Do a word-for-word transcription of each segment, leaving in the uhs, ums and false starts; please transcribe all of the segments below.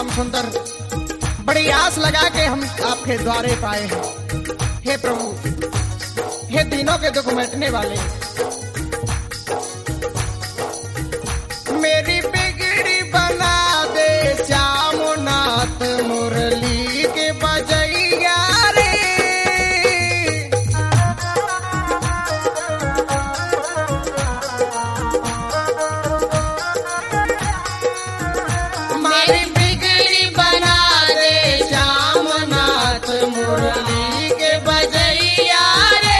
श्याम सुंदर, बड़ी आस लगा के हम आपके द्वारे पाए हैं। हे प्रभु, हे दिनों के दुख मिटने वाले, मेरी बिगड़ी बना दे श्यामनाथ मुरली के बजैया रे। मेरी बिगड़ी बना दे श्यामनाथ मुरली के बजैया रे।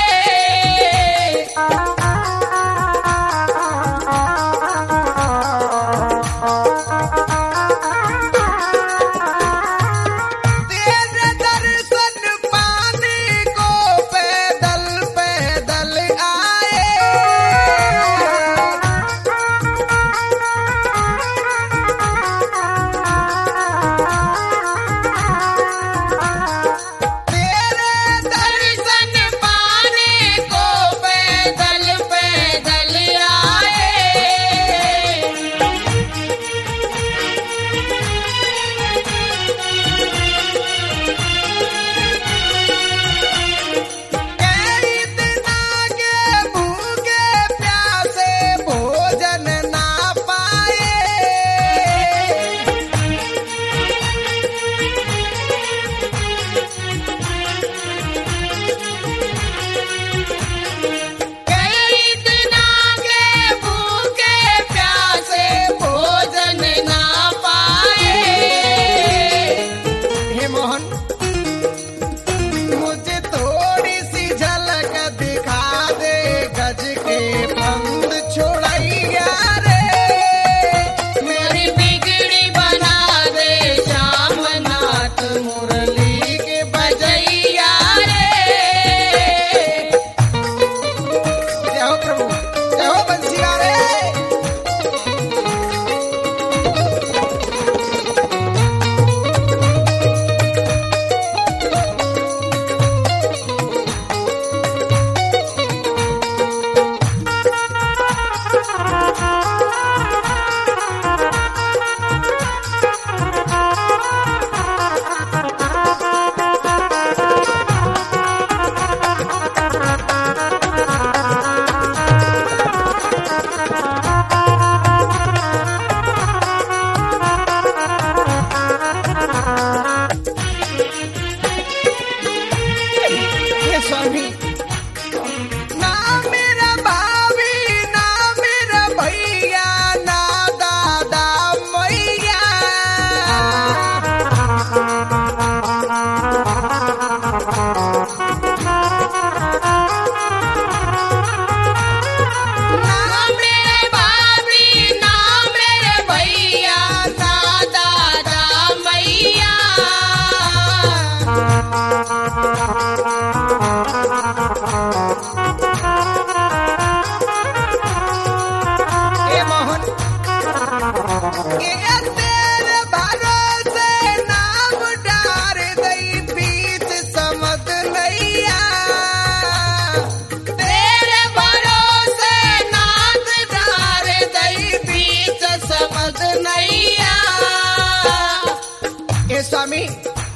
तेरे दर्शन पाने को पैदल पैदल आए, तेरे दर्शन पाने को पैदल पैदल आए। कई दिन आगे भूखे प्यासे भोजन ना पाए, कई दिन आगे भूखे प्यासे भोजन ना पाए। हे मोहन, मुझे थोड़ी सी झलक दिखा दे गज के बंद छोड़ैया रे। मेरी बिगड़ी बना दे श्यामनाथ मुरली के बजैया रे। जय हो प्रभु, जय हो बंसीरा रे। हे स्वामी, ना मेरा भाभी ना मेरा भैया ना दादा मैया, ना मेरे भाभी ना मेरे भैया ना दादा मैया। हे मोहन, ये तेरे भरोसे नाम डार दई बीच समझ नैया। तेरे भरोसे नाम डार दई बीच समझ नैया। हे स्वामी,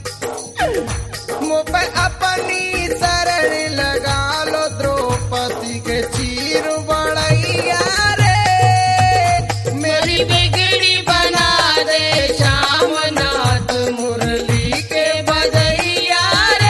मुँह पे अपनी शरण लगा लो द्रौपदी के चीर बड़ैया रे। मेरी बिगड़ी बना दे श्यामनाथ मुरली के बजैया रे।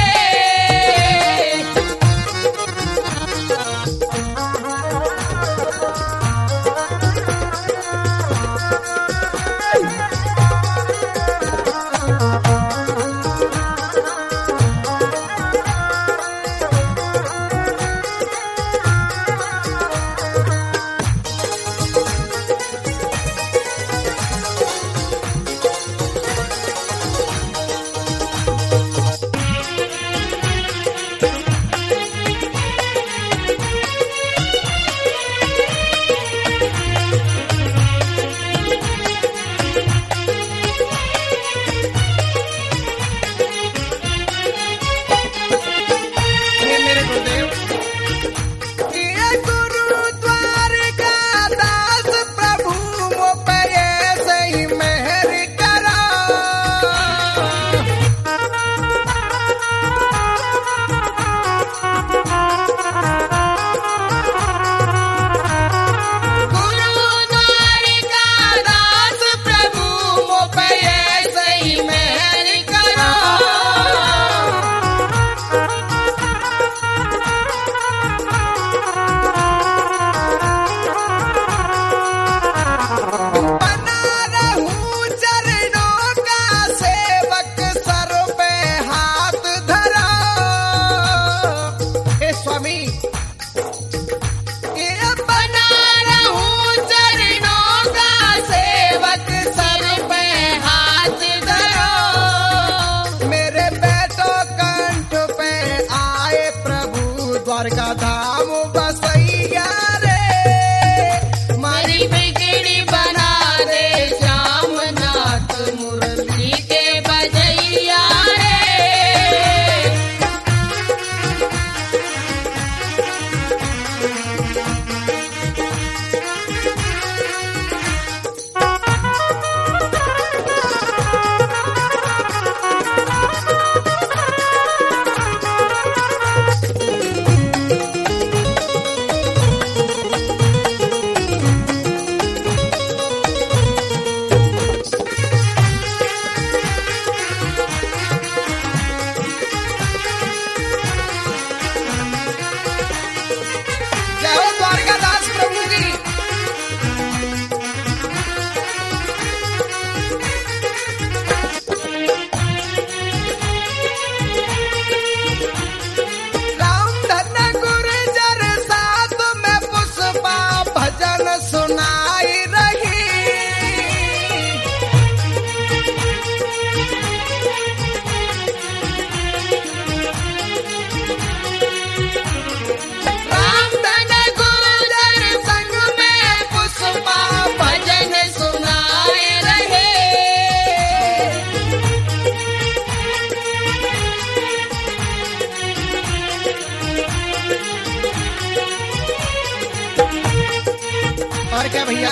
और क्या भैया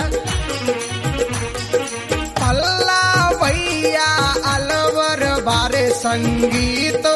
पल्ला भैया अलवर बारे संगीत